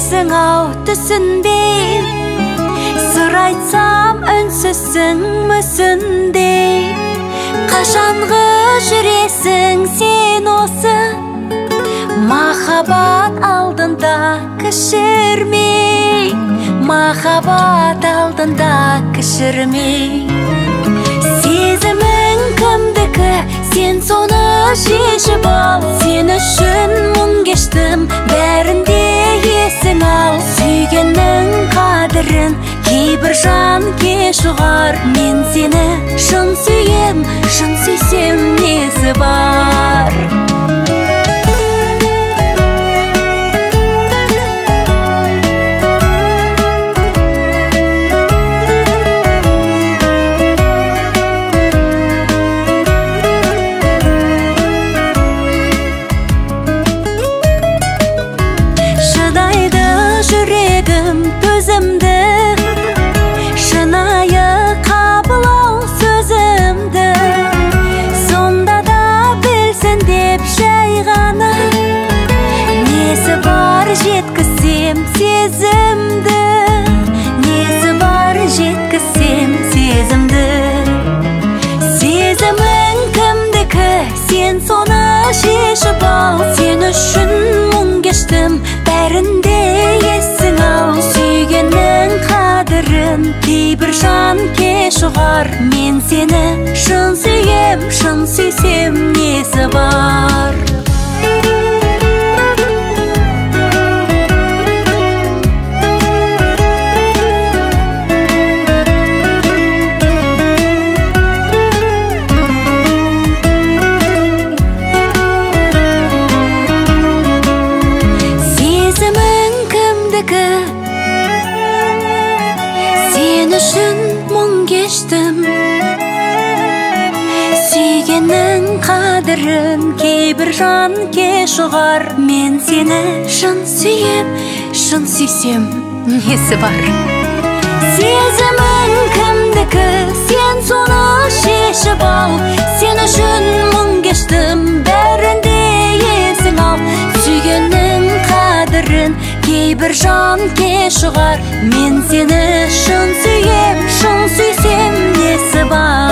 есің ау түсінбей, сыр айтсам үнсізсің мүсіндей. Қашанғы жүресің сен осы, махаббат алдында кішірмей, махаббат алдында кішірмей. Сезімің кімдікі, сен соны шешіп ал. Сен үшін мұң кештім, бәрінде есің ал. Сүйгеннің қадірін кейбір жан кеш ұғар. Мен сені шын сүйем, шын сүйсем несі бар? Жеткізсем сезімді, несі бар жеткізсем сезімді. Сезімің кімдікі, сен соны шешіп ал. Сен үшін мұң кештім, бәрінде есің ал. Сүйгеннің қадірін кейбір жан кеш ұғар. Мен сені шын сүйем, шын сүйсем несі бар? Сен үшін мұң кештім, сүйгеннің қадірін кейбір жан кеш ұғар. Мен сені шын сүйем, шын сүйсем несі бар? Сезімің кімдікі, сен соны шешіп ал. Сен үшін мұң кештім, бәрінде есің ал. Сүйгеннің қадірін кейбір жан кеш ұғар. Мен сені шын сүйем, шын сүйсем несі бар?